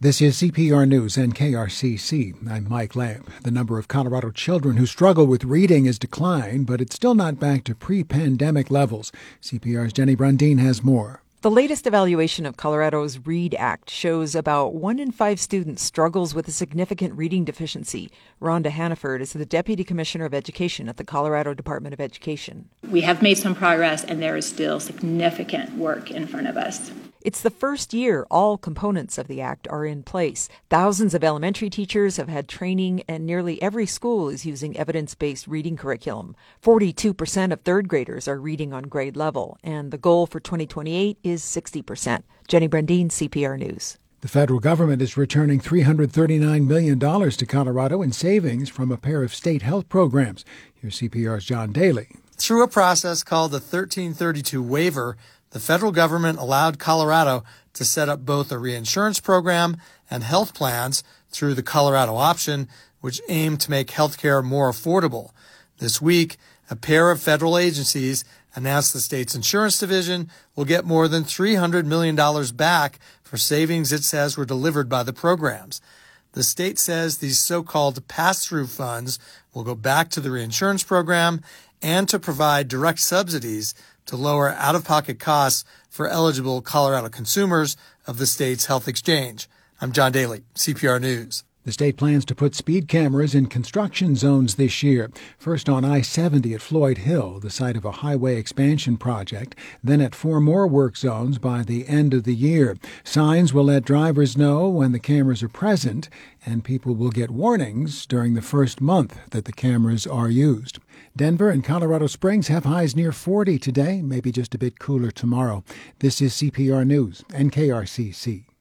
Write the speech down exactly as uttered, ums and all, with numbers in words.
This is C P R News and K R C C. I'm Mike Lamb. The number of Colorado children who struggle with reading has declined, but it's still not back to pre-pandemic levels. C P R's Jenny Brundin has more. The latest evaluation of Colorado's READ Act shows about one in five students struggles with a significant reading deficiency. Rhonda Hannaford is the Deputy Commissioner of Education at the Colorado Department of Education. We have made some progress, and there is still significant work in front of us. It's the first year all components of the act are in place. Thousands of elementary teachers have had training, and nearly every school is using evidence-based reading curriculum. forty-two percent of third graders are reading on grade level, and the goal for twenty twenty-eight is sixty percent. Jenny Brundin, C P R News. The federal government is returning three hundred thirty-nine million dollars to Colorado in savings from a pair of state health programs. Here's C P R's John Daly. Through a process called the thirteen thirty-two waiver, the federal government allowed Colorado to set up both a reinsurance program and health plans through the Colorado Option, which aim to make healthcare more affordable. This week, a pair of federal agencies announced the state's insurance division will get more than three hundred million dollars back for savings it says were delivered by the programs. The state says these so-called pass-through funds will go back to the reinsurance program and to provide direct subsidies to lower out-of-pocket costs for eligible Colorado consumers of the state's health exchange. I'm John Daly, C P R News. The state plans to put speed cameras in construction zones this year. First on I seventy at Floyd Hill, the site of a highway expansion project, then at four more work zones by the end of the year. Signs will let drivers know when the cameras are present, and people will get warnings during the first month that the cameras are used. Denver and Colorado Springs have highs near forty today, maybe just a bit cooler tomorrow. This is C P R News and K R C C.